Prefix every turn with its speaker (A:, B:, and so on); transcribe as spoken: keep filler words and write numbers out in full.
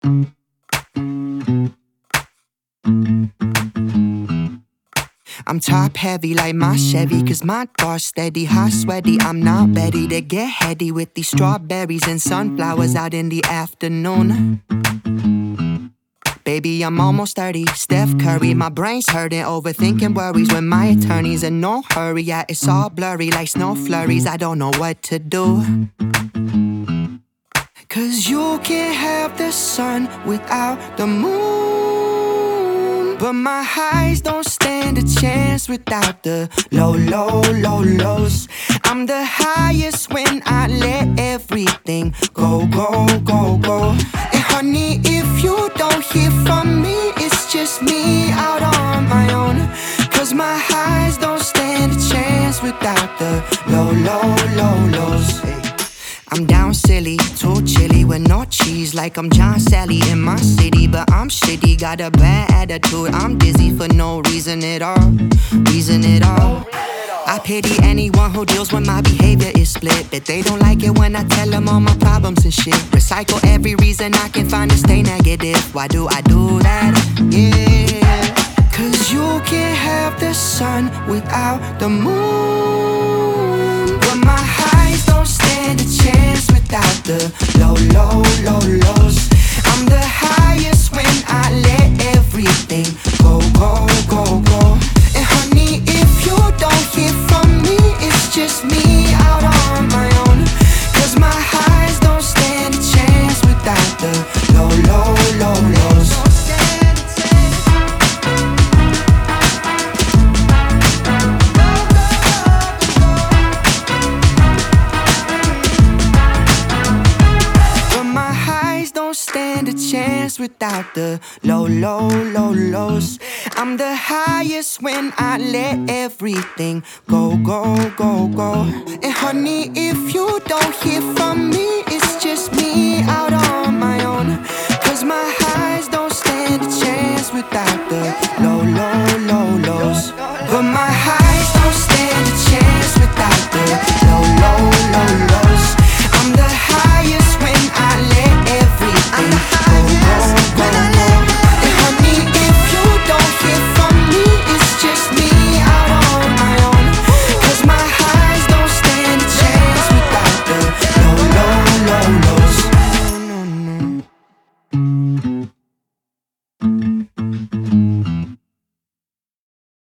A: I'm top heavy like my Chevy, cause my car's steady, hot sweaty. I'm not ready to get heady with these strawberries and sunflowers out in the afternoon. Baby, I'm almost thirty, Steph Curry. My brain's hurting, overthinking worries when my attorney's in no hurry. Yeah, it's all blurry like snow flurries. I don't know what to do. Cause you can't have the sun without the moon, but my highs don't stand a chance without the low, low, low lows. I'm the highest when I let everything go, go, go, go. And honey, if you don't hear from me, it's just me out on my own. Cause my highs don't stand a chance without the low, low, low lows. I'm down silly, too chilly with no cheese, like I'm John Sally in my city. But I'm shitty, got a bad attitude. I'm dizzy for no reason at all, reason at all. I pity anyone who deals when my behavior is split, but they don't like it when I tell them all my problems and shit. Recycle every reason I can find to stay negative. Why do I do that? Yeah. Cause you can't have the sun without the moon, but my highs don't stand a chance without the low, low, low lows. I'm the highest when I let everything go, go, go, go. And honey, if you don't hear from me, it's just me out on my own. Cause my highs don't stand a chance without the low, low, low lows. Stand a chance without the low, low, low lows. I'm the highest when I let everything go, go, go, go. And honey, if you don't hear from me,